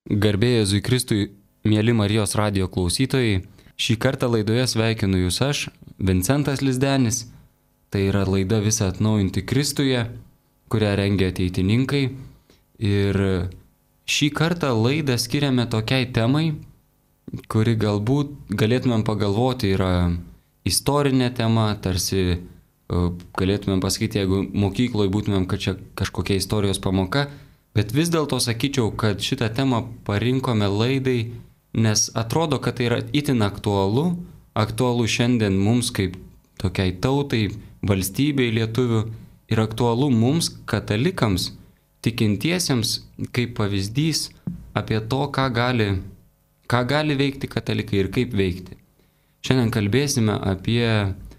Garbė Jėzui Kristui, mieli Marijos radijo klausytojai, šį kartą laidoje sveikinu jūs aš, Vincentas Lizdenis. Tai yra laida Visa atnaujinti Kristuje, kurią rengia ateitininkai. Ir šį kartą laidą skiriame tokiai temai, kuri galbūt galėtumėm pagalvoti yra istorinė tema, tarsi galėtumėm pasakyti, jeigu mokykloje būtumėm, kad čia kažkokia istorijos pamoka. Bet vis dėlto sakyčiau, kad šitą temą parinkome laidai, nes atrodo, kad tai yra itin aktualu šiandien mums kaip tokiai tautai, valstybei lietuvių ir aktualu mums, katalikams, tikintiesiems, kaip pavyzdys apie to, ką gali veikti katalikai ir kaip veikti. Šiandien kalbėsime apie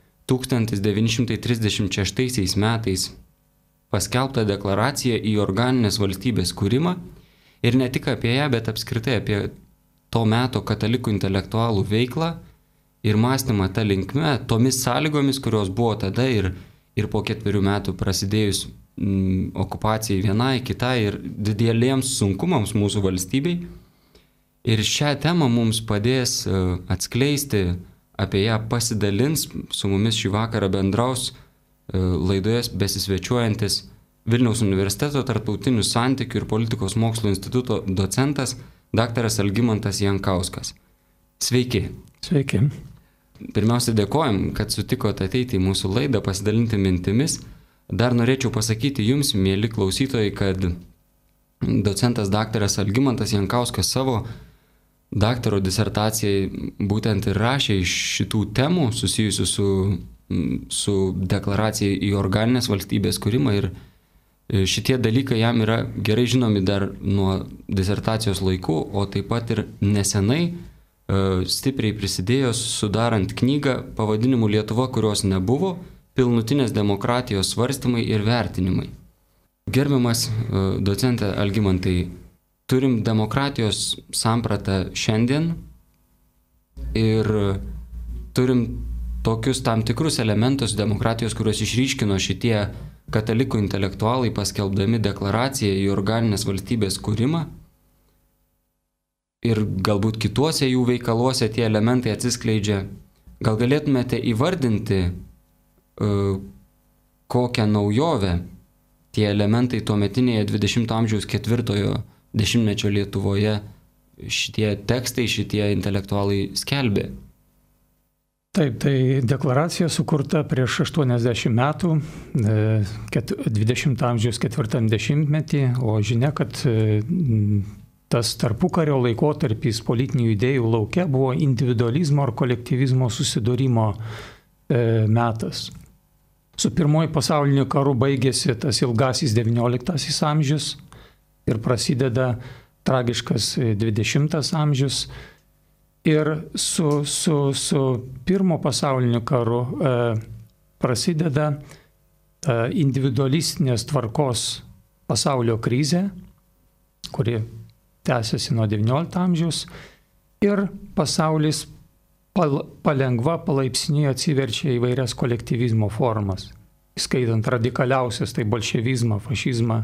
1936 metais paskelbtą deklaraciją į organinės valstybės kūrimą ir ne tik apie ją, bet apskritai apie to meto katalikų intelektualų veiklą ir mąstymą tą linkme, tomis sąlygomis, kurios buvo tada ir po 4 metų prasidėjus okupacijai vienai, kitai ir dideliems sunkumams mūsų valstybei. Ir šią temą mums padės atskleisti, apie ją pasidalins, su mumis šį vakarą bendraus laidoje besisvečiuojantis Vilniaus universiteto tarptautinių santykių ir politikos mokslo instituto docentas daktaras Algimantas Jankauskas. Sveiki. Sveiki. Pirmiausia, dėkojam, kad sutikot ateiti į mūsų laidą, pasidalinti mintimis. Dar norėčiau pasakyti jums, mėly klausytojai, kad docentas daktaras Algimantas Jankauskas savo daktaro disertacijai būtent ir rašė iš šitų temų susijusių su deklaracija į organinės valstybės kūrimą ir šitie dalykai jam yra gerai žinomi dar nuo disertacijos laikų, o taip pat ir nesenai stipriai prisidėjo sudarant knygą pavadinimu Lietuva, kurios nebuvo, pilnutinės demokratijos svarstymai ir vertinimai. Gerbiamas docente Algimantai, turim demokratijos sampratą šiandien ir turim tokius tam tikrus elementus demokratijos, kuriuos išryškino šitie katalikų intelektualai paskelbdami deklaraciją į organinės valstybės kūrimą. Ir galbūt kituose jų veikaluose tie elementai atsiskleidžia. Gal galėtumėte įvardinti, kokią naujovę tie elementai tuometinėje 20 amžiaus 4 dešimtmečio Lietuvoje šitie tekstai, šitie intelektualai skelbė? Taip, tai deklaracija sukurta prieš 80 metų, 20 amžiaus 4 dešimtmetį, o žinia, kad tas tarpukario laikotarpis politinių idėjų lauke buvo individualizmo ar kolektyvizmo susidūrimo metas. Su pirmoju pasauliniu karu baigėsi tas ilgasis 19 amžius ir prasideda tragiškas 20 amžius. Ir su pirmo pasauliniu karu prasideda individualistinės tvarkos pasaulio krizė, kuri tęsiasi nuo 19 amžiaus, ir pasaulis palengva, palaipsniui atsiverčia įvairias kolektyvizmo formas, įskaitant radikaliausias, tai bolševizmą, fašizmą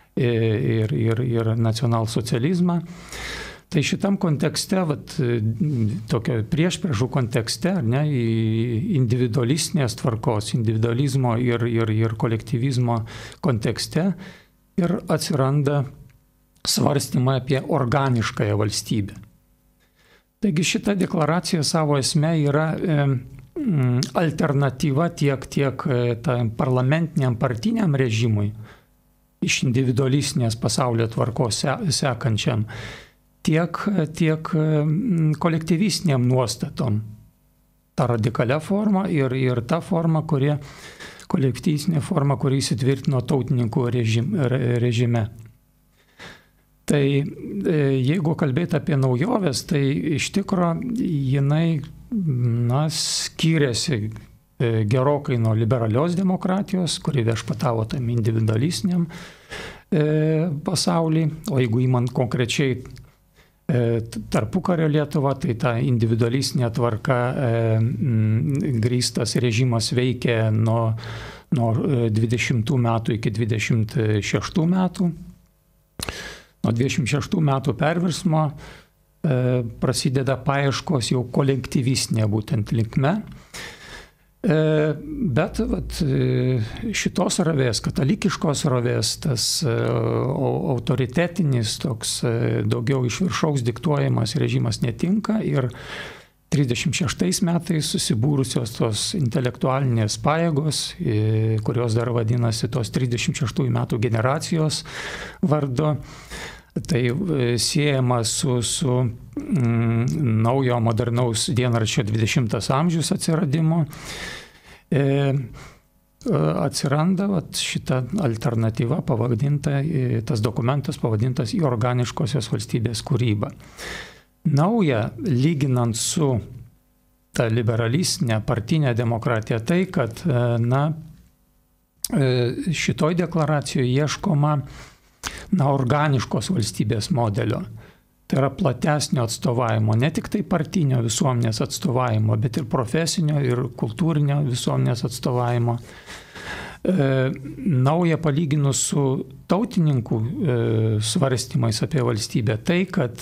ir nacionalsocializmą. Tai šitam kontekste, tokio priešpriešų kontekste, individualistinės tvarkos, individualizmo ir kolektyvizmo kontekste ir atsiranda svarstymai apie organiškąją valstybę. Taigi šita deklaracija savo esme yra alternatyva tiek parlamentiniam partiniam režimui, iš individualistinės pasaulio tvarkos sekančiam, tiek kolektyvistiniam nuostatom. Ta radikalia forma ir ta forma, kolektyvistinė forma, kuri įsitvirtino tautininkų režime. Tai jeigu kalbėti apie naujoves, tai iš tikro jinai skiriasi gerokai nuo liberalios demokratijos, kuri viešpatavo tam individualistiniam pasaulį, o jeigu įmant konkrečiai tarpukario Lietuva, tai ta individualistinė tvarka grįstas režimas veikė nuo 20 metų iki 26 metų. nuo 26 metų perversmo prasideda paieškos jau kolektyvistinė būtent linkme. Bet šitos srovės, katalikiškos srovės, tas autoritetinis, toks daugiau iš viršaus diktuojamas režimas netinka ir 36 metais susibūrusios tos intelektualinės pajėgos, kurios dar vadinasi tos 36 metų generacijos vardu, tai siejama su naujo modernaus dienraščio 20 amžius atsiradimu. Atsiranda šita alternatyva pavadinta, tas dokumentas pavadintas į organiškosios valstybės kūrybą. Nauja, lyginant su ta liberalistinė partinė demokratija, tai, kad šitoj deklaracijoje ieškoma organiškos valstybės modelio. Tai yra platesnio atstovavimo, ne tik tai partinio visuomenės atstovavimo, bet ir profesinio ir kultūrinio visuomenės atstovavimo. Nauja palyginus su tautininkų svarstymais apie valstybę, tai, kad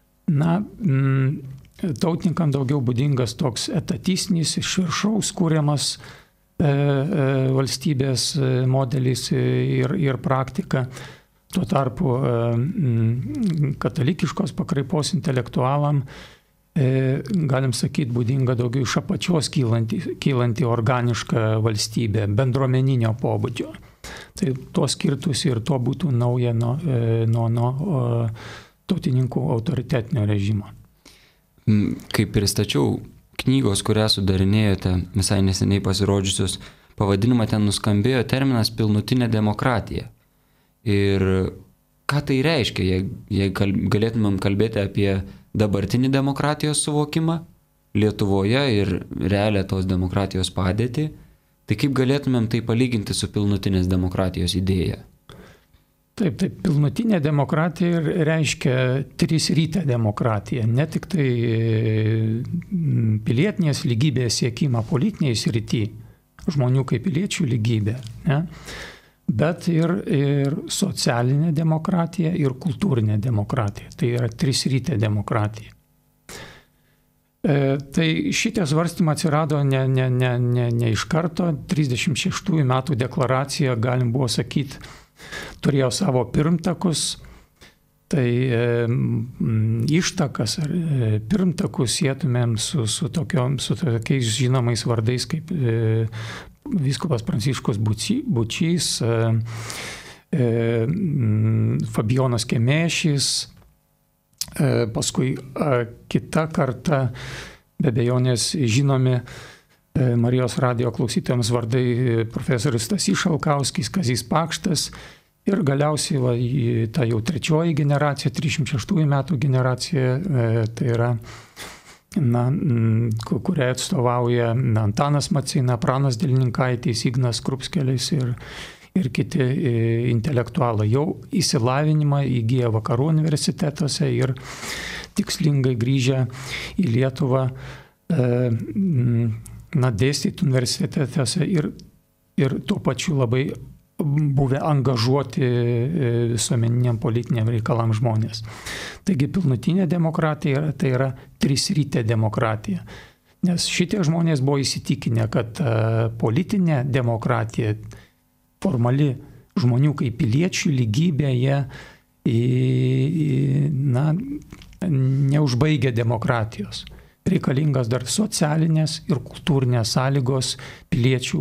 tautininkam daugiau būdingas toks etatistinis, iš viršaus kūriamas valstybės modelis ir praktika. Tuo tarpu katalikiškos pakraipos intelektualam, galim sakyti, būdinga daugiau iš apačios kylanti organiška valstybė, bendruomeninio pobūdžio. Tai to skirtųsi ir to būtų nauja nuo tautininkų autoritetinio režimo. Kaip pristačiau knygos, kurią sudarinėjote visai neseniai pasirodžiusios, pavadinimą ten nuskambėjo terminas pilnutinė demokratija. Ir ką tai reiškia, jei galėtumėm kalbėti apie dabartinį demokratijos suvokimą Lietuvoje ir realią tos demokratijos padėtį, tai kaip galėtumėm tai palyginti su pilnutinės demokratijos idėja? Taip, pilnutinė demokratija reiškia trisrytę demokratiją, ne tik tai pilietinės lygybės siekimą politinėje srityje, žmonių kaip piliečių lygybė, ne? Bet ir socialinė demokratija ir kultūrinė demokratija. Tai yra trisrytė demokratija. Tai šitie svarstymai atsirado ne iš karto. 36 metų deklaracija, galim buvo sakyti, turėjo savo pirmtakus. Tai ištakas ar pirmtakus sietumėm su tokiais žinomais vardais kaip vyskupas Pranciškus Bučys, Fabijonas Kemėšis, paskui kita karta, be abejonės žinomi Marijos radijo klausytojams vardai profesorius Stasys Šalkauskis, Kazys Pakštas ir galiausiai ta jau trečioji generacija, 36 metų generacija, tai yra kurią atstovauja Antanas Maceina, Pranas Delninkaitis, Ignas Krupskelis ir kiti intelektualai. Jau įsilavinimą įgyja vakarų universitetuose ir tikslingai grįžę į Lietuvą dėstyti universitetuose ir tuo pačiu labai buvę angažuoti visuomeniniam politiniam reikalam žmonės. Taigi pilnutinė demokratija tai yra trisrytė demokratija. Nes šitie žmonės buvo įsitikinę, kad politinė demokratija, formali žmonių kaip piliečių lygybė, neužbaigia demokratijos. Reikalingas dar socialinės ir kultūrinės sąlygos piliečių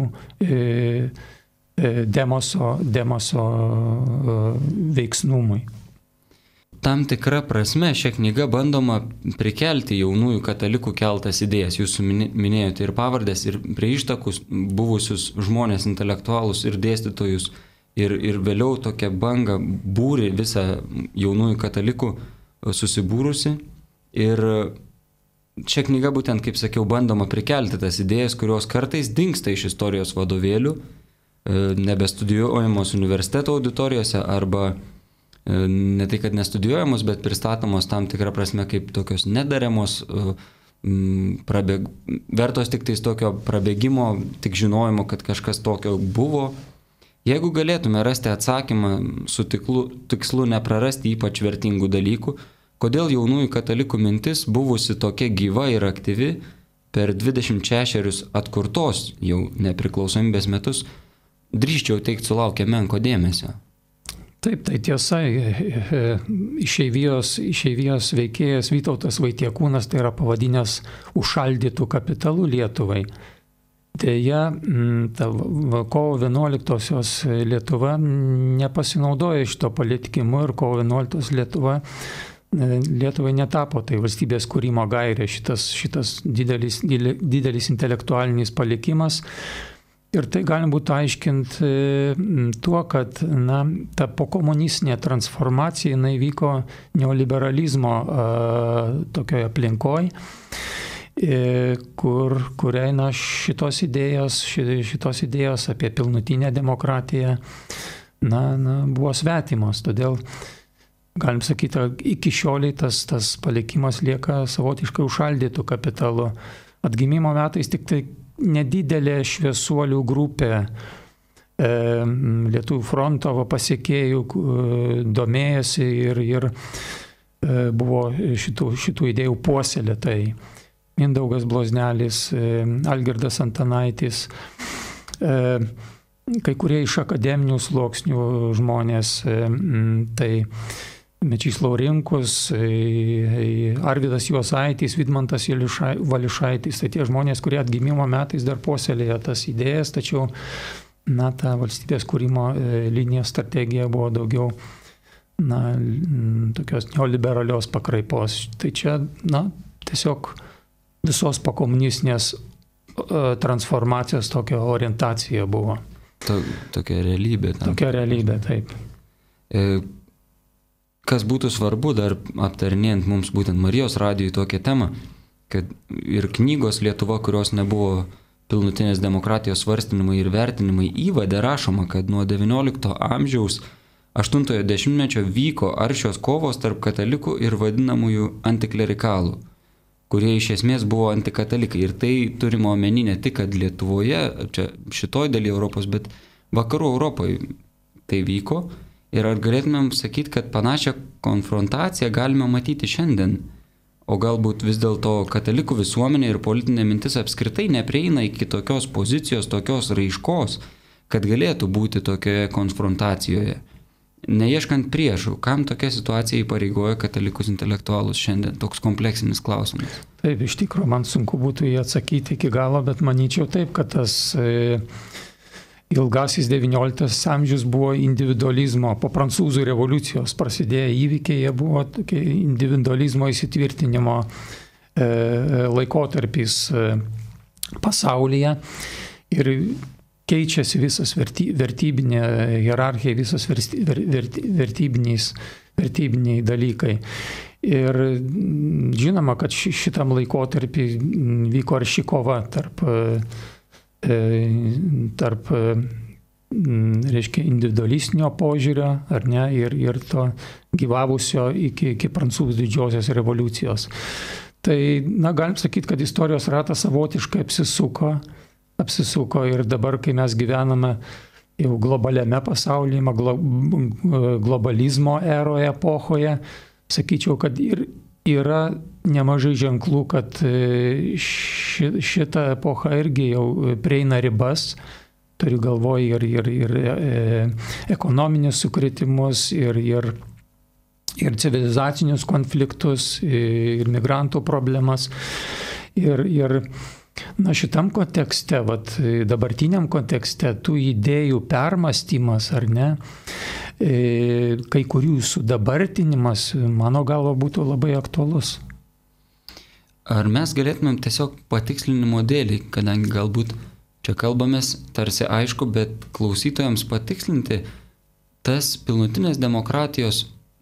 demoso veiksnumui. Tam tikra prasme šią knygą bandoma prikelti jaunųjų katalikų keltas idėjas. Jūs minėjote ir pavardės, ir prie ištakus buvusius žmonės, intelektualus ir dėstytojus. Ir vėliau tokia banga būri visą jaunųjų katalikų susibūrusi. Ir šią knygą būtent, kaip sakiau, bandoma prikelti tas idėjas, kurios kartais dingsta iš istorijos vadovėlių, nebestudijuojamos universiteto auditorijose arba ne tai, kad nestudijuojamos, bet pristatomos tam tikrą prasme kaip tokios nedariamos, vertos tik tais tokio prabėgimo, tik žinojimo, kad kažkas tokio buvo. Jeigu galėtume rasti atsakymą su tikslu neprarasti ypač vertingų dalykų, kodėl jaunųjų katalikų mintis buvusi tokia gyva ir aktyvi per 26 atkurtos jau nepriklausomybės metus, drįsčiau teikti, sulaukė menko dėmesio? Taip, tai tiesa, išeivijos veikėjas Vytautas Vaitiekūnas tai yra pavadinęs užšaldytų kapitalų Lietuvai. Deja, ta kovo 11-osios Lietuva nepasinaudojo šito palikimu ir kovo 11-osios Lietuvai netapo tai valstybės kūrimo gairė šitas didelis intelektualinis palikimas. Ir tai galim būtų aiškinti tuo, kad ta pokomunistinė transformacija jinai vyko neoliberalizmo tokioje aplinkoje, kuriai šitos idėjos apie pilnutinę demokratiją buvo svetimos. Todėl galim sakyti, iki šioliai tas palikimas lieka savotiškai užšaldytų kapitalu. Atgimimo metais tik tai nedidelė šviesuolių grupė Lietuvių fronto pasiekėjų domėjosi ir buvo šitų idėjų puoselėtojai. Mindaugas Bloznelis, Algirdas Antanaitis, kai kurie iš akademinių sluoksnių žmonės, tai Mečys Laurinkus, Arvydas Juozaitis, Vidmantas Valiušaitis, tai tie žmonės, kurie atgimimo metais dar puoselėjo tas idėjas, tačiau ta valstybės kūrimo linijos strategija buvo daugiau tokios neoliberalios pakraipos. Tai čia tiesiog visos pokomunistinės transformacijos tokia orientacija buvo. Tokia realybė. Tokia realybė, taip. Kas būtų svarbu dar aptarinėjant mums būtent Marijos radijui tokią temą, kad ir knygos Lietuva, kurios nebuvo pilnutinės demokratijos svarstymai ir vertinimai, įvade rašoma, kad nuo XIX amžiaus 8-ojo dešimtmečio vyko aršios kovos tarp katalikų ir vadinamųjų antiklerikalų, kurie iš esmės buvo antikatalikai. Ir tai turime omeny ne tik, kad Lietuvoje, čia šitoj dalyje Europos, bet vakarų Europoje tai vyko. Ir ar galėtumėm sakyti, kad panašią konfrontaciją galime matyti šiandien? O galbūt vis dėlto katalikų visuomenė ir politinė mintis apskritai neprieina iki tokios pozicijos, tokios raiškos, kad galėtų būti tokioje konfrontacijoje. Neieškant priešų, kam tokia situacija įpareigoja katalikus intelektualus šiandien? Toks kompleksinis klausimas. Taip, iš tikrųjų, man sunku būtų jį atsakyti iki galo, bet manyčiau taip, kad tas ilgasis XIX amžius buvo individualizmo, po prancūzų revoliucijos prasidėję įvykiai, jie buvo tokie individualizmo įsitvirtinimo laikotarpis pasaulyje ir keičiasi visas vertybinė hierarchija, visas vertybiniai dalykai. Ir žinoma, kad šitam laikotarpį vyko arši kova tarp reiškia, individualistinio požiūrio, ar ne, ir to gyvavusio iki prancūzų didžiosios revoliucijos. Tai, galim sakyti, kad istorijos ratas savotiškai apsisuko ir dabar, kai mes gyvename jau globaliame pasaulyje, globalizmo eroje, epochoje, sakyčiau, kad ir yra nemažai ženklų, kad šita epocha irgi jau prieina ribas, turiu galvoje ir ekonominius sukretimus, ir civilizacinius konfliktus, ir migrantų problemas. Ir šitam kontekste, dabartiniam kontekste, tų idėjų permąstymas, ar ne, kai kurių sudabartinimas, mano galva, būtų labai aktualus. Ar mes galėtumėm tiesiog patikslinimo dėlį, kadangi galbūt čia kalbamės tarsi aišku, bet klausytojams patikslinti tas pilnutinės demokratijos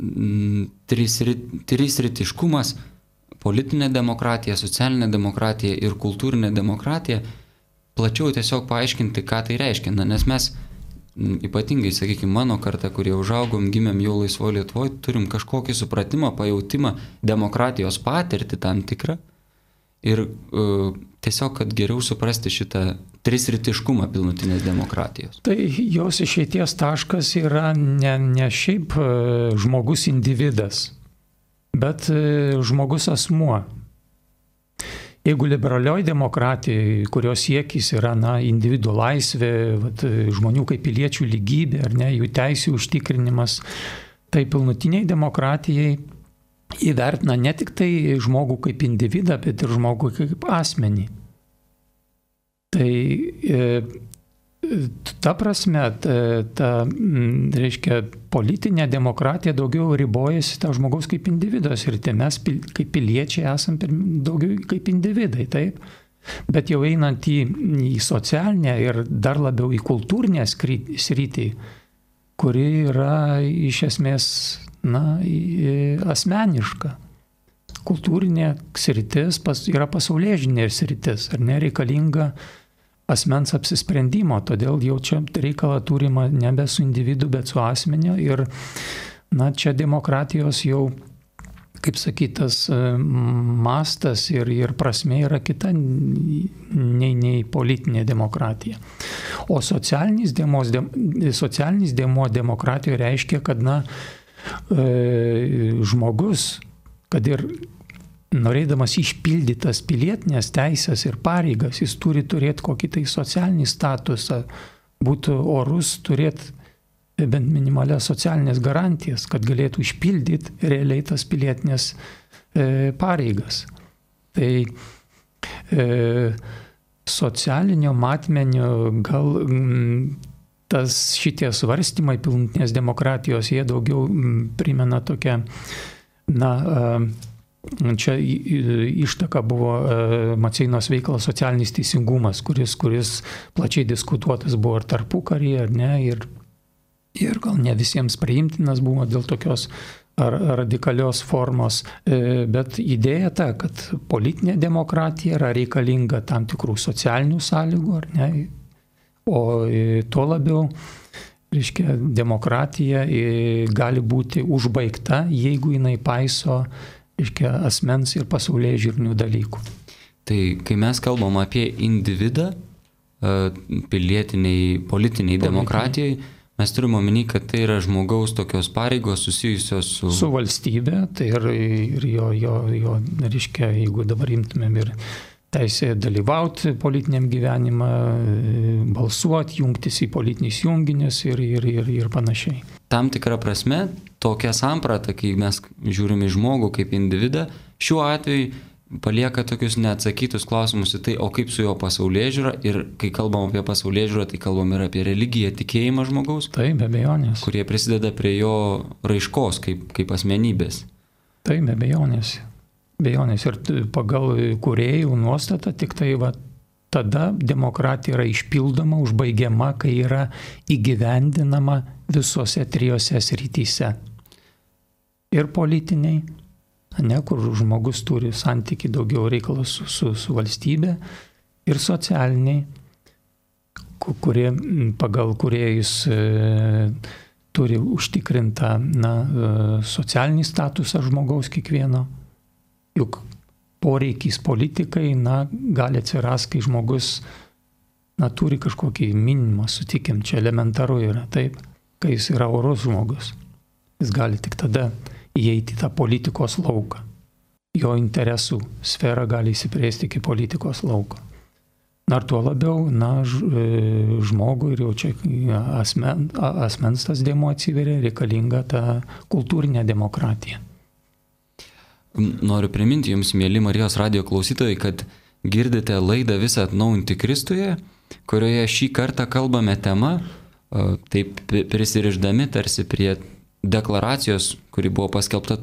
trisritiškumas, politinė demokratija, socialinė demokratija ir kultūrinė demokratija, plačiau tiesiog paaiškinti, ką tai reiškia. Nes mes ypatingai, sakykime, mano karta, kurie užaugom, gimėm jau laisvoje Lietuvoje, turim kažkokį supratimą, pajautimą, demokratijos patirtį tam tikrą. ir tiesiog, kad geriau suprasti šitą trisritiškumą pilnutinės demokratijos. Tai jos išeities taškas yra ne šiaip žmogus individas, bet žmogus asmuo. Jeigu liberalioji demokratija, kurios siekis yra individų laisvė, žmonių kaip piliečių lygybė, ar ne, jų teisių užtikrinimas, tai pilnutiniai demokratijai įvertina ne tik tai žmogų kaip individą, bet ir žmogų kaip asmenį. Tai ta prasme, reiškia, politinė demokratija daugiau ribojasi tą žmogaus kaip individas ir mes kaip piliečiai esam daugiau kaip individai, taip. Bet jau einant į socialinę ir dar labiau į kultūrinę sritį, kuri yra iš esmės asmeniška. Kultūrinė sritis yra pasaulėžinė sritis, ar nereikalinga asmens apsisprendimo, todėl jau čia reikalą turima nebe su individu, bet su asmeniu ir čia demokratijos jau, kaip sakytas, mastas ir prasmė yra kita nei politinė demokratija. O socialinis dėmuo demokratijoje reiškia, kad žmogus, kad ir norėdamas išpildytas pilietinės teisės ir pareigas, jis turi turėti kokį tai socialinį statusą, būtų orus, turėti bent minimalias socialinės garantijas, kad galėtų išpildyti realiai tas pilietinės pareigas. Tai socialinio matmenio gal šitie svarstymai pilnutinės demokratijos, jie daugiau primena tokią, čia ištaka buvo Maceinos veikalas socialinis teisingumas, kuris plačiai diskutuotas buvo ir tarpukaryje, ar ne, ir gal ne visiems priimtinas buvo dėl tokios radikalios formos, bet idėja ta, kad politinė demokratija yra reikalinga tam tikrų socialinių sąlygų, ar ne, o tuo labiau, reiškia, demokratija gali būti užbaigta, jeigu jinai paiso, reiškia, asmens ir pasaulėžiūrinių dalykų. Tai kai mes kalbam apie individą politiniai demokratijai, mes turime omeny, kad tai yra žmogaus tokios pareigos susijusios su valstybe, tai ir jo, reiškia, jeigu dabar imtumėm ir teisė dalyvauti politiniam gyvenimą, balsuoti, jungtis į politinius junginius ir panašiai. Tam tikrą prasme, tokia samprata, kai mes žiūrime į žmogų kaip individą, šiuo atveju palieka tokius neatsakytus klausimus į tai, o kaip su jo pasaulėžiūra, ir kai kalbam apie pasaulėžiūrą, tai kalbam ir apie religiją, tikėjimą žmogaus. Taip, be abejonės. Kurie prisideda prie jo raiškos kaip asmenybės. Taip, be abejonės. Ir pagal kūrėjų nuostatą tik tai tada demokratija yra išpildoma, užbaigiama, kai yra įgyvendinama visose trijose srityse. Ir politiniai, kur žmogus turi santykį daugiau reikalus su valstybė, ir socialiniai, kurie pagal kūrėjus turi užtikrintą socialinį statusą žmogaus kiekvieno. Juk poreikis politikai gali atsirasti, kai žmogus turi kažkokį minimumą, sutikim, čia elementaru yra, taip, kai jis yra orus žmogus. Jis gali tik tada įeiti į tą politikos lauką. Jo interesų sfera gali įsiplėsti iki politikos lauko. Ir tuo labiau, žmogui ir jau čia asmens tas dėmuo atsiveria, reikalinga ta kultūrinė demokratija. Noriu priminti jums, mėly Marijos radijo klausytojai, kad girdite laidą Visą atnaujinti Kristuje, kurioje šį kartą kalbame tema, taip prisirišdami tarsi prie deklaracijos, kuri buvo paskelbta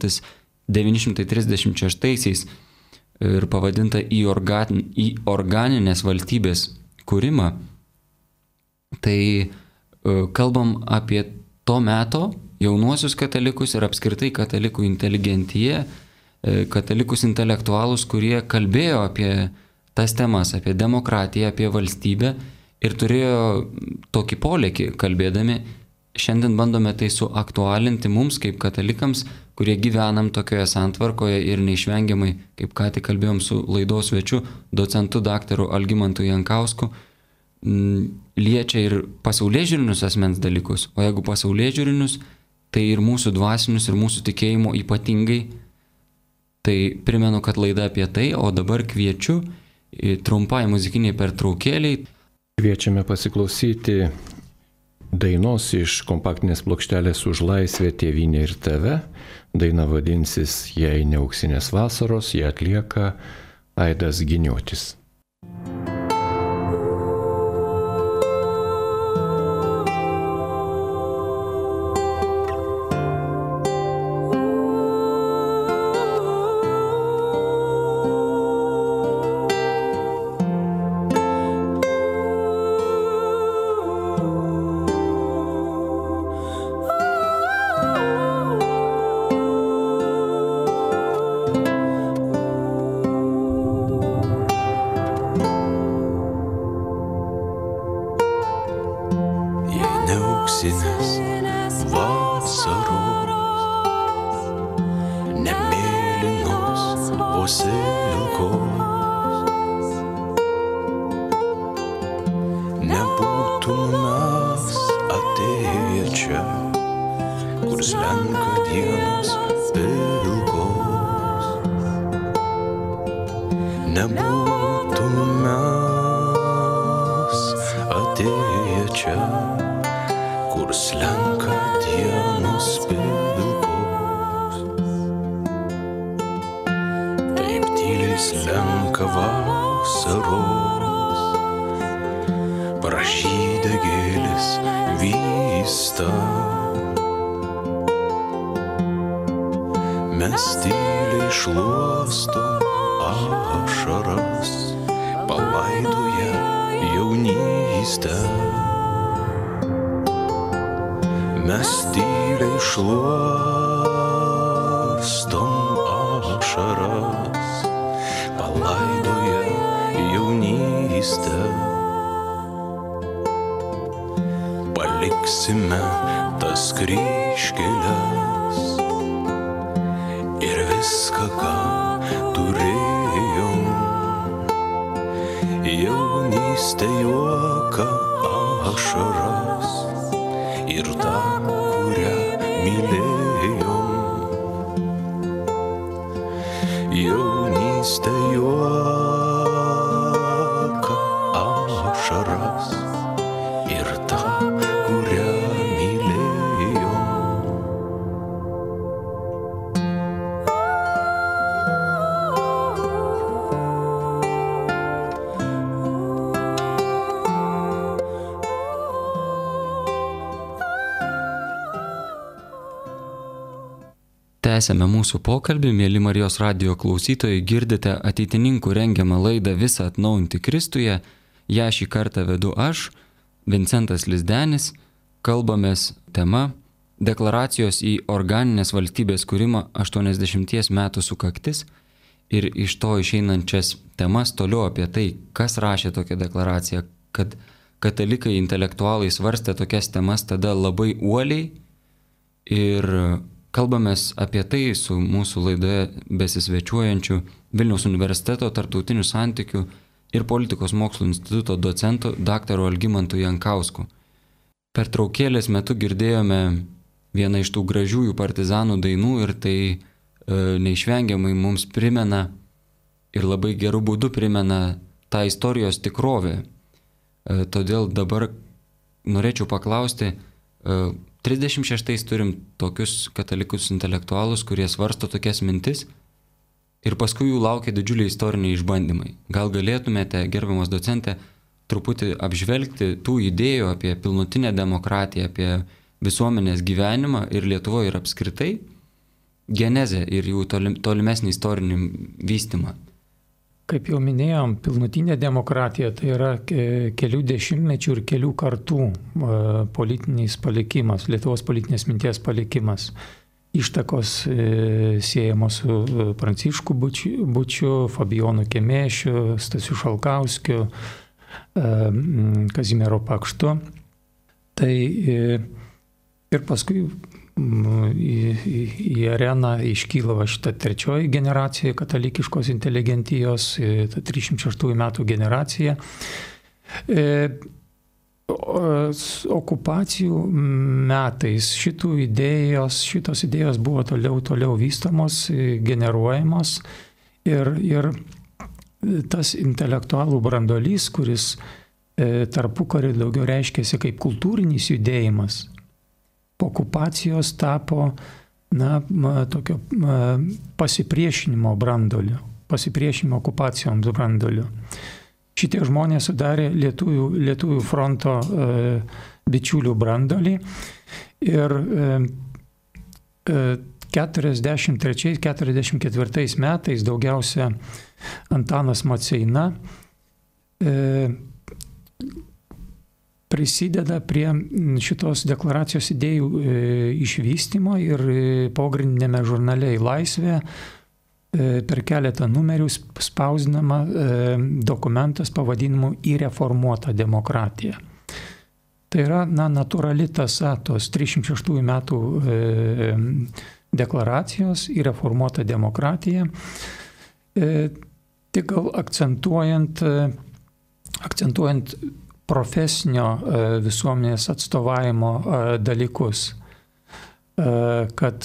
1936 ir pavadinta į organinės valstybės kūrimą. Tai kalbam apie to meto jaunuosius katalikus ir apskritai katalikų inteligentiją, katalikus intelektualus, kurie kalbėjo apie tas temas, apie demokratiją, apie valstybę ir turėjo tokį polėkį kalbėdami šiandien bandome tai suaktualinti mums kaip katalikams, kurie gyvenam tokioje santvarkoje ir neišvengiamai, kaip ką tik kalbėjom su laidos svečiu, docentu daktaru Algimantu Jankausku, liečia ir pasaulėžiūrinius asmens dalykus, o jeigu pasaulėžiūrinius, tai ir mūsų dvasinius, ir mūsų tikėjimo ypatingai. Tai primenu, kad laida apie tai, o dabar kviečiu trumpai muzikiniai pertraukėliai. Kviečiame pasiklausyti dainos iš kompaktinės plokštelės Už laisvę, tėvynę ir tave. Daina vadinsis Jei ne auksinės vasaros, ją atlieka Aidas Giniotis. Mes tyliai šluostom ašaras, palaidoję jaunystę. Mes tyliai šluostom ašaras, palaidoję jaunystę. Paliksime tas kryžkeles ir viską, ką turėjom. Jaunystę, juoką, ašaras ir tą, kurią mylėjom. Jaunystę, juoką, ašaras ir tą, kurią mylėjom. Tęsėme mūsų pokalbį, mėly Marijos radijo klausytojai, girdite ateitininkų rengiamą laidą Visą atnaujinti Kristuje. Ja šį kartą vedu aš, Vincentas Lizdenis. Kalbamės tema deklaracijos į organinės valstybės kūrimą 80 metų sukaktis ir iš to išeinančias temas toliau apie tai, kas rašė tokią deklaraciją, kad katalikai intelektualai svarstė tokias temas tada labai uoliai ir kalbamės apie tai su mūsų laidoje besisvečiuojančiu Vilniaus universiteto tarptautinių santykių ir politikos mokslų instituto docentu daktaru Algimantu Jankausku. Pertraukėlės metu girdėjome vieną iš tų gražiųjų partizanų dainų ir tai neišvengiamai mums primena ir labai gerų būdų primena tą istorijos tikrovę. Todėl dabar norėčiau paklausti, 36 turim tokius katalikus intelektualus, kurie svarsto tokias mintis ir paskui jų laukia didžiuliai istoriniai išbandymai. Gal galėtumėte, gerbiamas docente, truputį apžvelgti tų idėjų apie pilnutinę demokratiją, apie visuomenės gyvenimą ir Lietuvoje ir apskritai genezę ir jų tolimesnį istorinį vystymą. Kaip jau minėjom, pilnutinė demokratija tai yra kelių dešimtmečių ir kelių kartų politinis palikimas, Lietuvos politinės minties palikimas. Ištakos siejamos su Prancišku Bučiu, Fabijonu Kemėšiu, Stasiu Šalkauskiu, Kazimiero Pakštu. Tai Ir paskui į areną iškyla va šita trečioji generacija katalikiškos inteligentijos, ta 306 metų generacija. Okupacijų metais šitos idėjos buvo toliau vystomos, generuojamos ir tas intelektualų branduolys, kuris tarpukariu daugiau reiškėsi kaip kultūrinis judėjimas, po okupacijos tapo tokio pasipriešinimo branduoliu, pasipriešinimo okupacijoms branduoliu. Šitie žmonės sudarė Lietuvių fronto bičiulių branduolį ir 43-44 metais daugiausia Antanas Maceina prisideda prie šitos deklaracijos idėjų išvystymo ir pogrindinėme žurnale Į Laisvę per keletą numerių spausdinama dokumentas pavadinimu Įreformuota demokratija. Tai yra natūrali tąsa tos 306 metų deklaracijos Įreformuota demokratija, tik gal akcentuojant profesinio visuomenės atstovavimo dalykus, kad,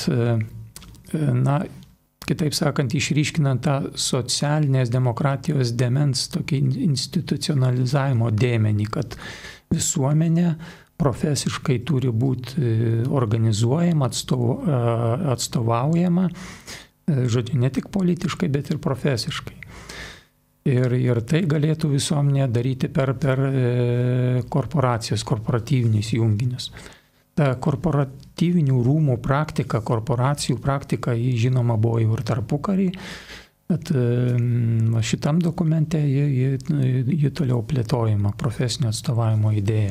kitaip sakant, išryškinant tą socialinės demokratijos dėmens tokį institucionalizavimo dėmenį, kad visuomenė profesiškai turi būti organizuojama, atstovaujama, žodžiu, ne tik politiškai, bet ir profesiškai. Ir tai galėtų visuomenė daryti per korporacijas, korporatyvinius junginius. Ta korporatyvinių rūmų praktika, korporacijų praktika, ji žinoma buvo jau ir tarpukarį, bet šitam dokumente ji toliau plėtojama, profesinio atstovavimo idėja.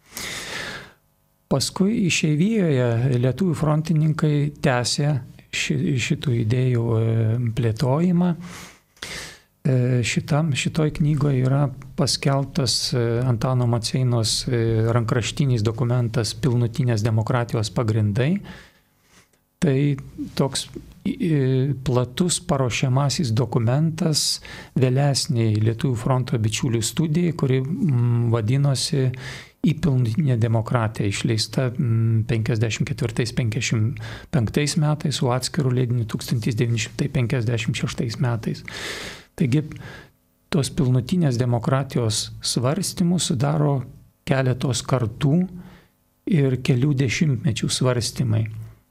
Paskui išeivijoje lietuvių frontininkai tęsė šitų idėjų plėtojimą. Šitoj knygoje yra paskelbtas Antano Maceinos rankraštinis dokumentas Pilnutinės demokratijos pagrindai. Tai toks platus paruošiamasis dokumentas vėlesniai Lietuvių fronto bičiulių studijai, kuri vadinosi Į pilnutinę demokratiją, išleista 54-55 metais, su atskiru leidiniu 1956 metais. Taigi, tos pilnutinės demokratijos svarstymus sudaro keletos kartų ir kelių dešimtmečių svarstymai,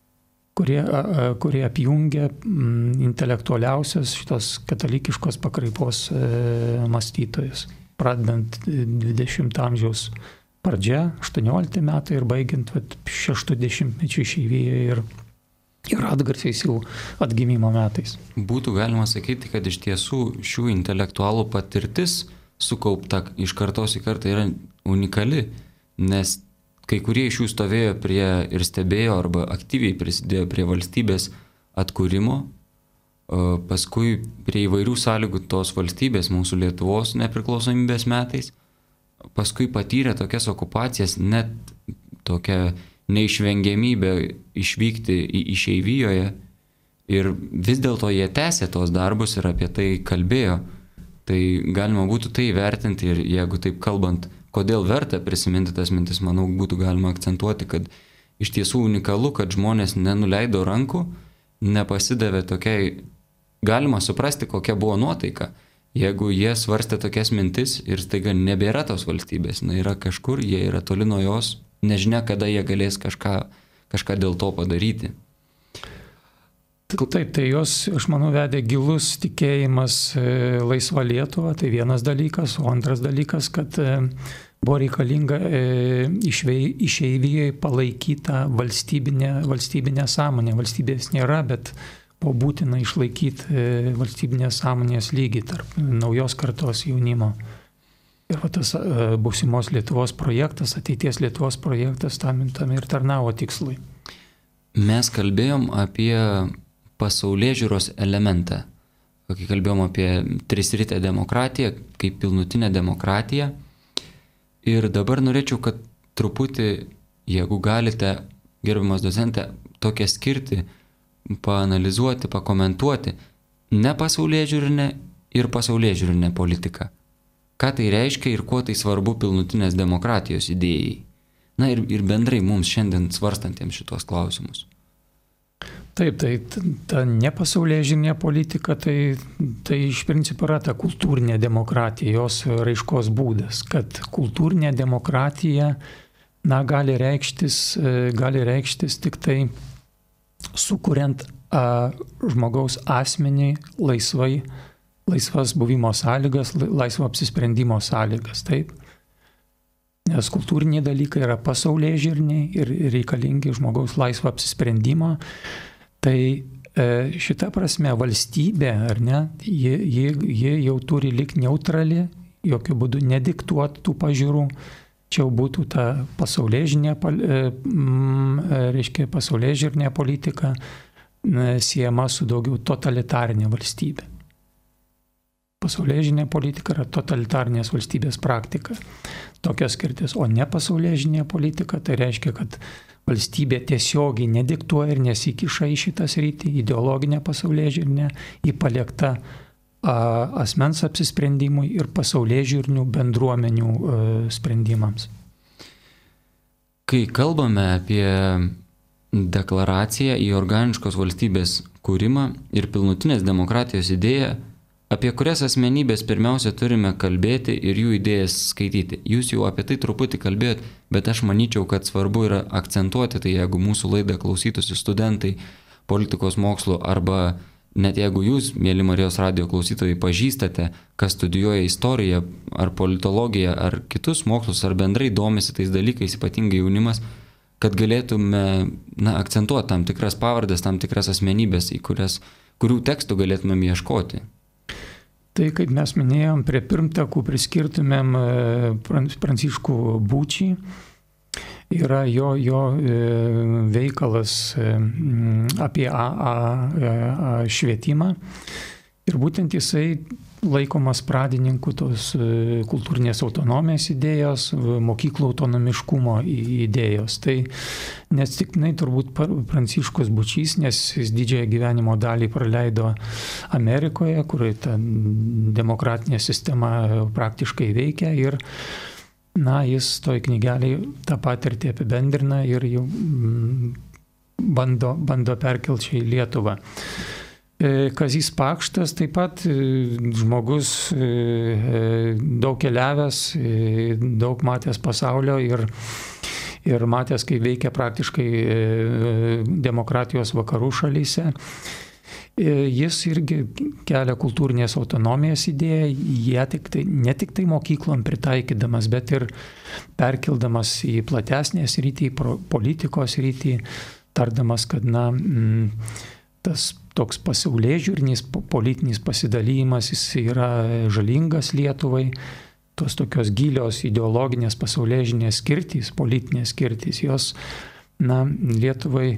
kurie apjungia intelektualiausias šitos katalikiškos pakraipos mąstytojus, pradedant 20 amžiaus pradžia, 18 metai ir baigiant 60-mečių išeivijoje ir atgarsiais jau atgimimo metais. Būtų galima sakyti, kad iš tiesų šių intelektualų patirtis sukaupta iš kartos į kartą yra unikali, nes kai kurie iš jų stovėjo prie ir stebėjo arba aktyviai prisidėjo prie valstybės atkūrimo, paskui prie įvairių sąlygų tos valstybės, mūsų Lietuvos nepriklausomybės metais, paskui patyrė tokias okupacijas, net tokią neišvengiamybę išvykti į išeivijoje ir vis dėlto jie tęsė tos darbus ir apie tai kalbėjo. Tai galima būtų tai vertinti ir jeigu taip kalbant, kodėl verta prisiminti tas mintis, manau, būtų galima akcentuoti, kad iš tiesų unikalu, kad žmonės nenuleido rankų, nepasidavė tokiai, galima suprasti, kokia buvo nuotaika. Jeigu jie svarstė tokias mintis ir staiga nebėra tos valstybės, yra kažkur, jie yra toli nuo jos, nežinia, kada jie galės kažką dėl to padaryti. Taip, tai jos, aš manau, vedė gilus tikėjimas laisva Lietuva, tai vienas dalykas, o antras dalykas, kad buvo reikalinga išeivijai palaikyta valstybinė sąmonė. Valstybės nėra, bet buvo būtina išlaikyti valstybinės sąmonės lygį tarp naujos kartos jaunimo. Ir tas būsimos Lietuvos projektas, ateities Lietuvos projektas tam ir tarnavo tikslui. Mes kalbėjom apie pasaulėžiūros elementą, kai kalbėjom apie trisritę demokratiją, kaip pilnutinę demokratiją. Ir dabar norėčiau, kad truputį, jeigu galite, gerbiamas docente, tokią skirtį paanalizuoti, pakomentuoti ne pasaulėžiūrinę ir pasaulėžiūrinę politiką. Ką tai reiškia ir kuo tai svarbu pilnutinės demokratijos idėjai. Na ir bendrai mums šiandien svarstantiems šitos klausimus. Taip, tai ta nepasaulėžiūrinė politika, tai iš principo yra ta kultūrinė demokratija, jos raiškos būdas, kad kultūrinė demokratija gali reikštis tik tai sukuriant žmogaus asmenį laisvas buvimo sąlygas, laisvo apsisprendimo sąlygas. Taip. Nes kultūriniai dalykai yra pasaulėžiūriniai ir reikalingi žmogaus laisvo apsisprendimo. Tai šita prasme valstybė, ar ne, ji jau turi likti neutrali, jokių būdų nediktuoti tų pažiūrų. Čia jau būtų ta pasaulėžiūrinė politika siejama su daugiau totalitarinė valstybė. Pasaulėžiūrinė politika yra totalitarinės valstybės praktika. Tokia skirtis, o ne pasaulėžiūrinė politika, tai reiškia, kad valstybė tiesiogiai nediktuoja ir nesikiša į šitą sritį, ideologinę pasaulėžiūrinę, į paliekta asmens apsisprendimui ir pasaulėžiūrinių bendruomenių sprendimams. Kai kalbame apie deklaraciją į organiškos valstybės kūrimą ir pilnutinės demokratijos idėją, apie kurias asmenybės pirmiausia turime kalbėti ir jų idėjas skaityti. Jūs jau apie tai truputį kalbėjot, bet aš manyčiau, kad svarbu yra akcentuoti tai, jeigu mūsų laidą klausytųsi studentai politikos mokslų arba net jeigu jūs, mėly Marijos radijo klausytojai, pažįstate, kas studijuoja istoriją ar politologiją ar kitus mokslus ar bendrai domisi tais dalykais, ypatingai jaunimas, kad galėtume akcentuoti tam tikras pavardės, tam tikras asmenybės, kurių tekstų galėtumėm ieškoti. Tai, kaip mes minėjom, prie pirmtakų priskirtumėm Pranciškų Bučį. Yra jo veikalas apie švietimą. Ir būtent jisai laikomas pradininku tos kultūrinės autonomijos idėjos, mokyklų autonomiškumo idėjos. Tai neatsitiktinai turbūt Pranciškus Bučys, nes jis didžiąją gyvenimo dalį praleido Amerikoje, kur ta demokratinė sistema praktiškai veikia ir jis toj knygeliai tą patirtį apibendrina ir jau bando perkelti čia į Lietuvą. Kazys Pakštas taip pat žmogus daug keliavęs, daug matęs pasaulio ir matęs, kaip veikia praktiškai demokratijos vakarų šalyse. Jis irgi kelia kultūrinės autonomijos idėją, ne tik tai mokyklom pritaikydamas, bet ir perkeldamas į platesnę sritį, politikos sritį, tardamas, kad tas toks pasaulėžiūrinis politinis pasidalymas, jis yra žalingas Lietuvai, tos tokios gilios ideologinės pasaulėžiūrinės skirtys, politinės skirtys, jos Lietuvai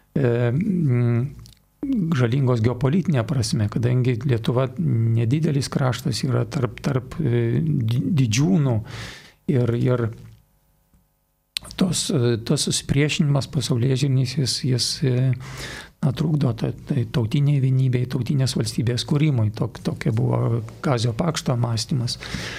žalingos geopolitinė prasme, kadangi Lietuva nedidelis kraštas yra tarp didžiūnų ir tos susipriešinimas pasaulėžiūrinis, jis trukdo tautiniai vienybei, tautinės valstybės kūrimui. Tokia buvo Kazio Pakšto mąstymas.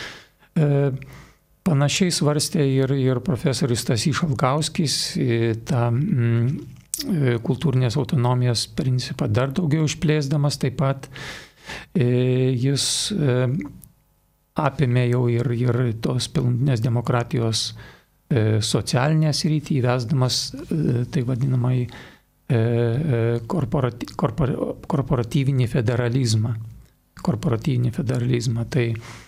Panašiai svarstė ir profesorius Stasys Šalkauskis tą kultūrinės autonomijos principą dar daugiau išplėsdamas. Taip pat jis apėmė jau ir tos pilnutinės demokratijos socialinę sritį, įvesdamas tai vadinamai korporatyvinį federalizmą. Tai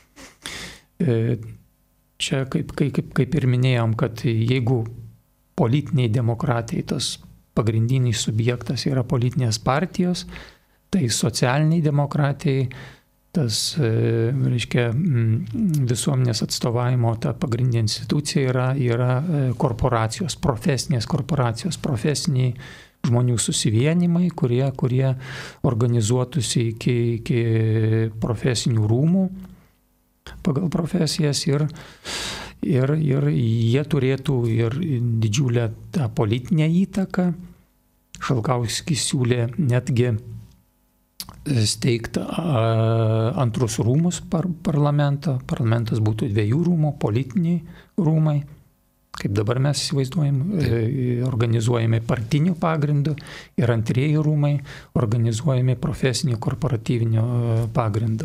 čia kaip ir minėjom, kad jeigu politiniai demokratijai tas pagrindinis subjektas yra politinės partijos, tai socialiniai demokratijai tas, reiškia, visuomenės atstovavimo ta pagrindinė institucija yra korporacijos, profesinės korporacijos, profesiniai žmonių susivienimai, kurie organizuotųsi iki profesinių rūmų pagal profesijas ir jie turėtų ir didžiulę tą politinę įtaką. Šalkauskis siūlė netgi steigti antrus rūmus parlamentą. Parlamentas būtų 2 rūmų, politiniai rūmai, kaip dabar mes įsivaizduojam, organizuojami partiniu pagrindu, ir antrieji rūmai organizuojami profesiniu korporatyviniu pagrindu.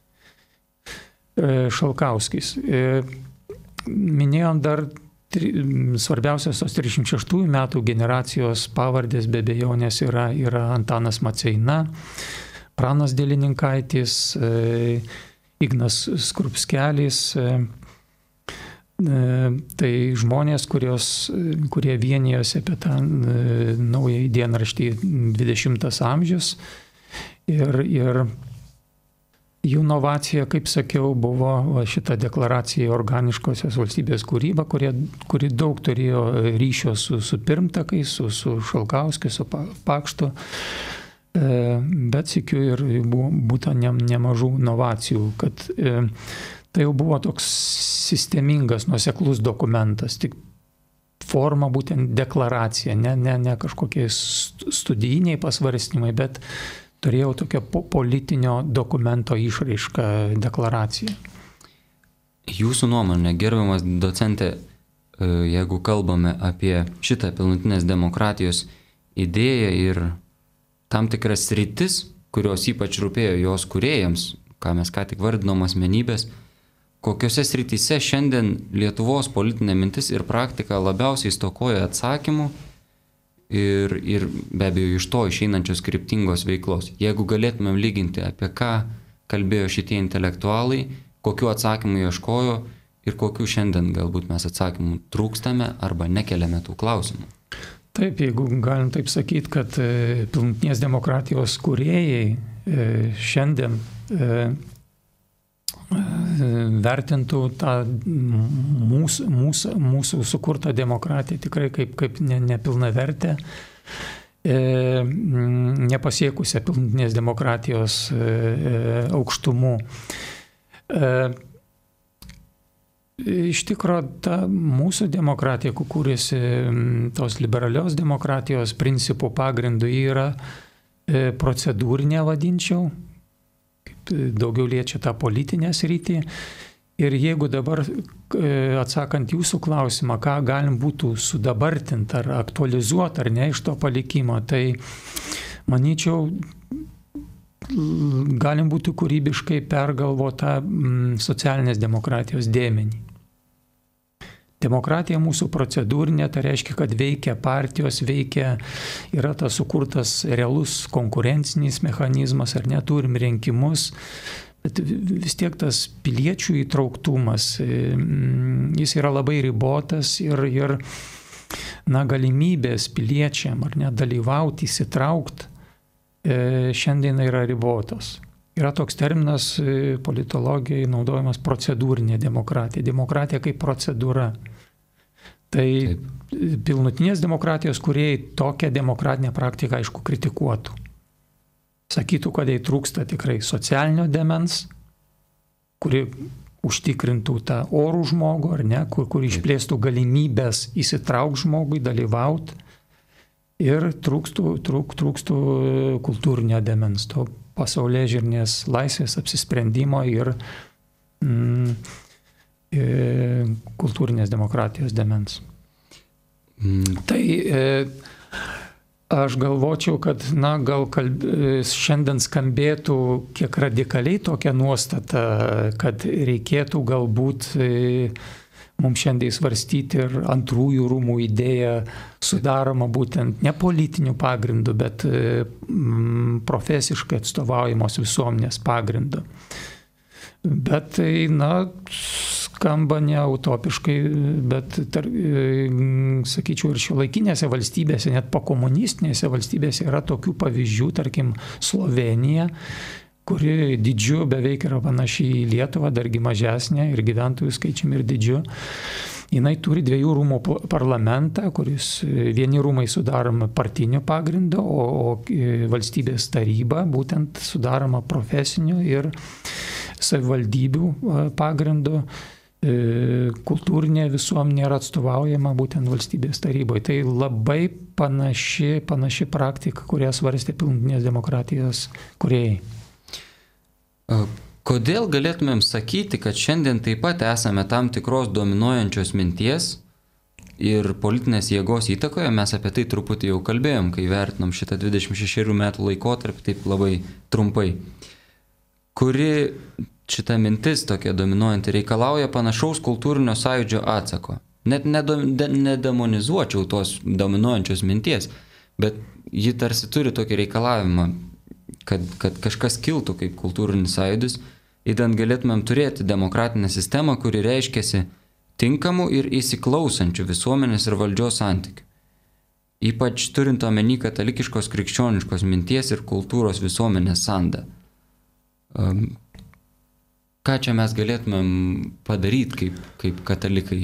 Šalkauskis. Minėjom dar svarbiausias tos 36 metų generacijos pavardės be abejonės yra Antanas Maceina, Pranas Dėlininkaitis, Ignas Skrupskelis. Tai žmonės, kurie vienijosi apie tą naują dienraštį 20 amžius. Ir jų inovacija, kaip sakiau, buvo šita deklaracija organiškosios valstybės kūryba, kuri daug turėjo ryšio su pirmtakais, su Šalkauskiu, su Pakštu, bet sykiu ir buvo būta nemažų inovacijų, kad tai jau buvo toks sistemingas, nuoseklus dokumentas, tik forma būtent deklaracija, ne kažkokie studijiniai pasvarstymai, bet turėjau tokią politinio dokumento išraišką deklaraciją. Jūsų nuomonė, gerbiamas docente, jeigu kalbame apie šitą pilnutinės demokratijos idėją ir tam tikras sritis, kurios ypač rūpėjo jos kūrėjams, ką mes ką tik vardinom asmenybės, kokiose srityse šiandien Lietuvos politinė mintis ir praktika labiausiai stokoja atsakymų ir be abejo iš to išeinančios kryptingos veiklos. Jeigu galėtumėm lyginti, apie ką kalbėjo šitie intelektualai, kokiu atsakymų ieškojo ir kokiu šiandien galbūt mes atsakymų trūkstame arba nekeliame tų klausimų. Taip, jeigu galim taip sakyti, kad pilnutinės demokratijos kūrėjai šiandien vertintų tą mūsų sukurtą demokratiją tikrai kaip nepilnavertę, nepasiekusią pilnutinės demokratijos aukštumų. Iš tikrųjų, ta mūsų demokratija, kūrėsi tos liberalios demokratijos principų pagrindu, yra procedūrinė, vadinčiau, daugiau liečia tą politinę sritį. Ir jeigu dabar, atsakant jūsų klausimą, ką galim būtų sudabartinti ar aktualizuoti ar ne iš to palikimo, tai manyčiau, galim būtų kūrybiškai pergalvota socialinės demokratijos dėmenį. Demokratija mūsų procedūrinė, tai reiškia, kad veikia partijos, yra tas sukurtas realus konkurencinis mechanizmas, ar neturim rinkimus, bet vis tiek tas piliečių įtrauktumas, jis yra labai ribotas ir galimybės piliečiam ar net dalyvauti, įsitraukti, šiandien yra ribotos. Yra toks terminas politologijai naudojamas procedūrinė demokratija. Demokratija kaip procedūra. Tai pilnutinės demokratijos kūrėjai tokią demokratinę praktiką, aišku, kritikuotų. Sakytų, kad jai trūksta tikrai socialinio dėmens, kuri užtikrintų tą orų žmogų, ar ne, kur išplėstų galimybės įsitraukti žmogui, dalyvauti. Ir trūkstų kultūrinio dėmens, to pasaulėžiūrinės laisvės, apsisprendimo ir kultūrinės demokratijos dėmens. Tai aš galvočiau, kad gal šiandien skambėtų kiek radikaliai tokia nuostata, kad reikėtų galbūt mums šiandien svarstyti ir antrųjų rūmų idėją sudaroma būtent ne politiniu pagrindu, bet profesiškai atstovaujamos visuomenės pagrindu. Bet tai, skamba ne utopiškai, bet, sakyčiau, ir šiuolaikinėse valstybėse, net pokomunistinėse valstybėse yra tokių pavyzdžių, tarkim, Slovenija, kuri dydžiu beveik yra panaši į Lietuvą, dargi mažesnė ir gyventojų skaičiumi ir dydžiu. Jinai turi 2 rūmų parlamentą, kuris vieni rūmai sudaroma partiniu pagrindu, o valstybės taryba būtent sudaroma profesiniu ir savivaldybių pagrindu. kultūrinė visuomenė yra atstovaujama būtent valstybės taryboje. Tai labai panaši praktika, kurią svarstė pilnutinės demokratijos kūrėjai. Kodėl galėtumėm sakyti, kad šiandien taip pat esame tam tikros dominuojančios minties ir politinės jėgos įtakoje? Mes apie tai truputį jau kalbėjom, kai vertinom šitą 26 metų laikotarpį, taip labai trumpai. Kuri šita mintis tokia dominuojanti reikalauja panašaus kultūrinio sąjūdžio atsako. Net nedemonizuočiau tos dominuojančios minties, bet ji tarsi turi tokį reikalavimą, kad kažkas kiltų kaip kultūrinis sąjūdis, įdant galėtumėm turėti demokratinę sistemą, kuri reiškiasi tinkamų ir įsiklausančių visuomenės ir valdžios santykių. Ypač turint omeny katalikiškos krikščioniškos minties ir kultūros visuomenės sandą. Ką čia mes galėtumėm padaryti kaip katalikai?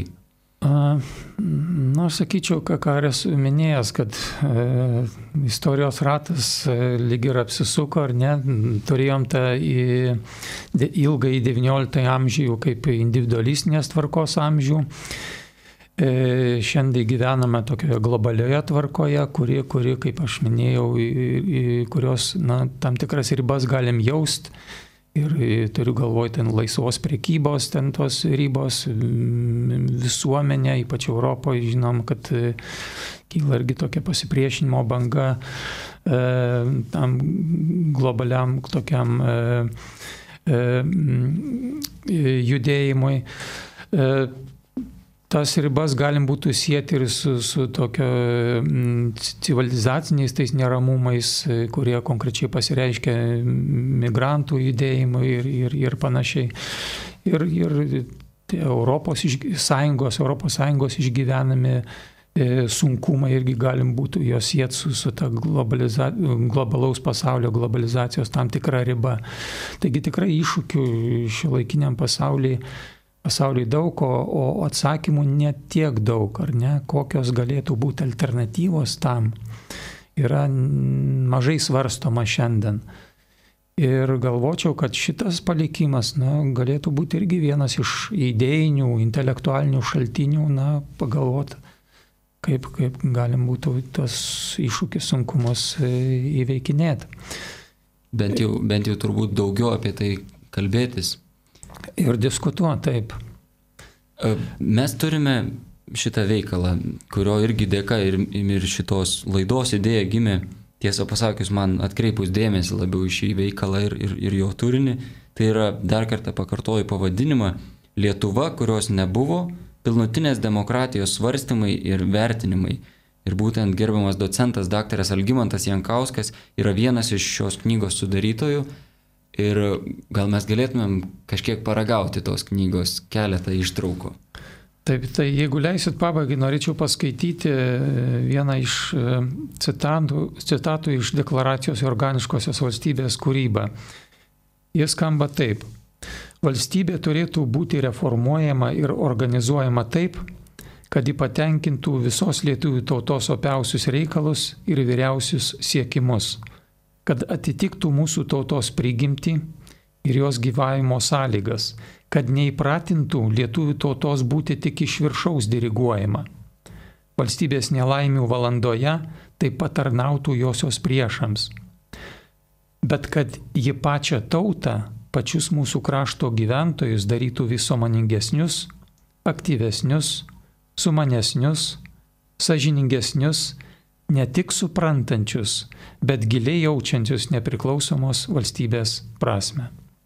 Aš sakyčiau, ką esu minėjęs, kad istorijos ratas lyg ir apsisuko, ar ne? Turėjom tą ilgą į 19 amžių kaip individualistinės tvarkos amžių. Šiandien gyvename tokioje globalioje tvarkoje, kuri kaip aš minėjau, kurios tam tikras ribas galim jaust. Ir turiu galvoj ten laisvos prekybos, ten tos ribos, visuomenė, ypač Europoje, žinom, kad kyla irgi tokia pasipriešinimo banga tam globaliam tokiam judėjimui. Tas ribas galim būtų sieti ir su tokio civilizaciniais tais neramumais, kurie konkrečiai pasireiškia migrantų judėjimui ir panašiai. Ir Europos Sąjungos išgyvenami sunkumai irgi galim būtų jos sieti su ta globalaus pasaulio globalizacijos tam tikra riba. Taigi tikrai iššūkių šiuolaikiniam pasauliui daug, o atsakymų ne tiek daug, ar ne? Kokios galėtų būti alternatyvos tam, yra mažai svarstoma šiandien. Ir galvočiau, kad šitas palikimas galėtų būti irgi vienas iš idėjinių, intelektualinių šaltinių, pagalvoti, kaip galim būtų tas iššūkis sunkumus įveikinėti. Bent jau turbūt daugiau apie tai kalbėtis. Ir diskutuoti, taip. Mes turime šitą veikalą, kurio irgi dėka ir šitos laidos idėja gimė, tiesą pasakius, man atkreipus dėmesį labiau į šį veikalą ir jo turinį. Tai yra, dar kartą pakartoju pavadinimą, Lietuva, kurios nebuvo, pilnutinės demokratijos svarstymai ir vertinimai. Ir būtent gerbiamas docentas daktaras Algimantas Jankauskas yra vienas iš šios knygos sudarytojų. Ir gal mes galėtumėm kažkiek paragauti tos knygos keletą ištraukų. Taip, tai jeigu leisit pabaigai, norėčiau paskaityti vieną iš citatų iš deklaracijos organiškosios valstybės kūryba. Jis skamba taip. Valstybė turėtų būti reformuojama ir organizuojama taip, kad ji patenkintų visos lietuvių tautos opiausius reikalus ir vyriausius siekimus, kad atitiktų mūsų tautos prigimtį ir jos gyvavimo sąlygas, kad neįpratintų lietuvių tautos būti tik iš viršaus diriguojama. Valstybės nelaimių valandoje taip pat tarnautų josios priešams. Bet kad ji pačią tautą, pačius mūsų krašto gyventojus darytų visuomeningesnius, aktyvesnius, sumanesnius, sąžiningesnius, ne tik suprantančius, bet giliai jaučiančius nepriklausomos valstybės prasme.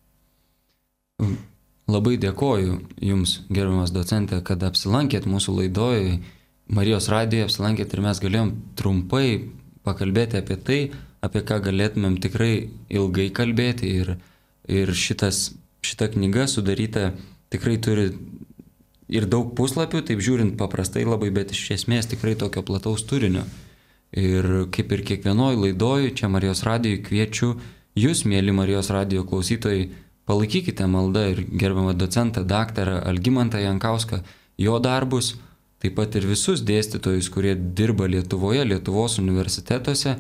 Labai dėkoju Jums, gerbiamas docente, kad apsilankėt mūsų laidoje, Marijos radijoje apsilankėt ir mes galėjom trumpai pakalbėti apie tai, apie ką galėtumėm tikrai ilgai kalbėti. Ir šita knyga sudaryta tikrai turi ir daug puslapių, taip žiūrint paprastai labai, bet iš esmės tikrai tokio plataus turinio. Ir kaip ir kiekvienoj laidoj, čia Marijos radijoje kviečiu Jūs, mėly Marijos radijo klausytojai, palaikykite maldą ir gerbiamą docentą daktarą Algimantą Jankauską, jo darbus, taip pat ir visus dėstytojus, kurie dirba Lietuvoje, Lietuvos universitetuose.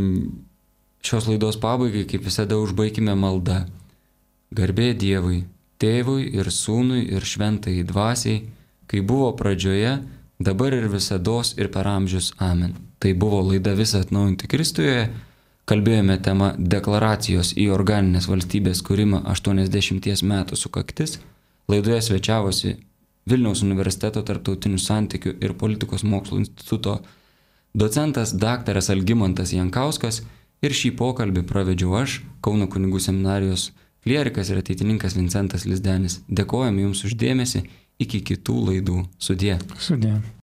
Šios laidos pabaigai, kaip visada, užbaikime maldą. Garbė Dievui, Tėvui ir Sūnui ir Šventajai Dvasiai, kai buvo pradžioje, dabar ir visados ir per amžius. Amen. Tai buvo laida Visa atnaujinti Kristuje. Kalbėjome tema deklaracijos į organinės valstybės kūrimą 80 metų sukaktis. Laidoje svečiavosi Vilniaus universiteto tarptautinių santykių ir politikos mokslų instituto docentas daktaras Algimantas Jankauskas ir šį pokalbį pravedžiau aš, Kauno kunigų seminarijos klierikas ir ateitininkas Vincentas Lizdenis. Dėkojame Jums už dėmesį, iki kitų laidų. Sudie. Sudie.